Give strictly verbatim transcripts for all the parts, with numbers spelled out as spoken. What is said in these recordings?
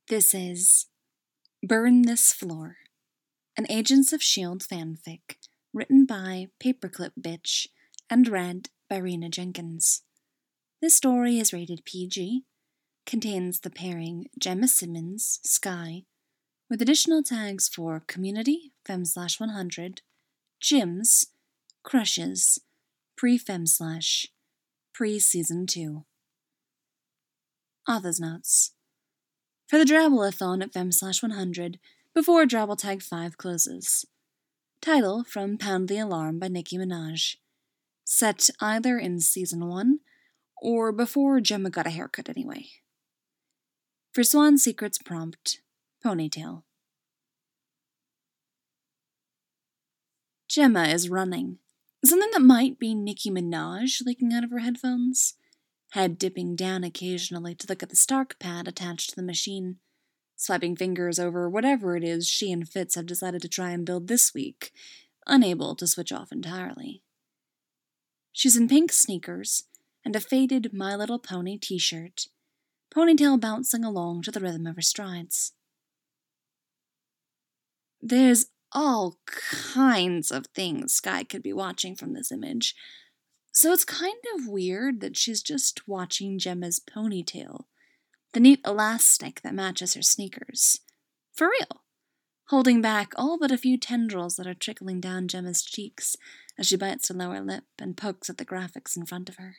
This is Burn This Floor, an Agents of S H I E L D fanfic written by Paperclip Bitch and read by Rena Jenkins. This story is rated P G, contains the pairing Gemma Simmons, Sky, with additional tags for Community, Fem slash one hundred, Gyms, Crushes, Pre-Fem slash, Pre-Season two. Author's Notes. For the Drabble-a-thon at Fem slash one hundred, before Drabble Tag five closes. Title from Pound the Alarm by Nicki Minaj. Set either in Season one, or before Gemma got a haircut anyway. For Swan Secrets prompt, Ponytail. Gemma is running. Something that might be Nicki Minaj leaking out of her headphones. Head dipping down occasionally to look at the Stark pad attached to the machine, swiping fingers over whatever it is she and Fitz have decided to try and build this week, unable to switch off entirely. She's in pink sneakers and a faded My Little Pony t-shirt, ponytail bouncing along to the rhythm of her strides. There's all kinds of things Sky could be watching from this image, so it's kind of weird that she's just watching Gemma's ponytail, the neat elastic that matches her sneakers. For real, holding back all but a few tendrils that are trickling down Gemma's cheeks as she bites her lower lip and pokes at the graphics in front of her.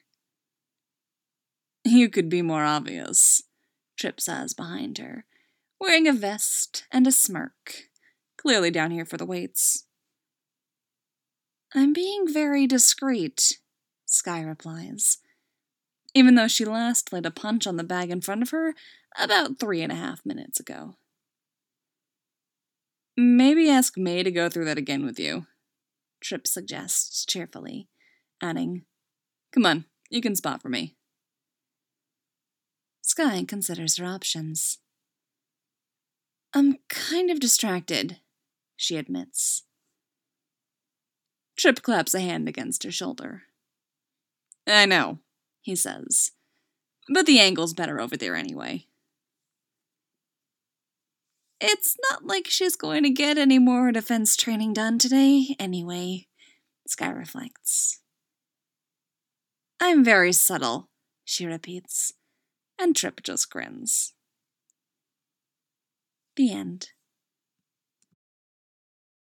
You could be more obvious, Trip says behind her, wearing a vest and a smirk, clearly down here for the weights. I'm being very discreet, Sky replies, even though she last laid a punch on the bag in front of her about three and a half minutes ago. Maybe ask May to go through that again with you, Trip suggests cheerfully, adding, Come on, you can spot for me. Sky considers her options. I'm kind of distracted, she admits. Trip claps a hand against her shoulder. I know, he says, but the angle's better over there anyway. It's not like she's going to get any more defense training done today, anyway, Sky reflects. I'm very subtle, she repeats, and Trip just grins. The end.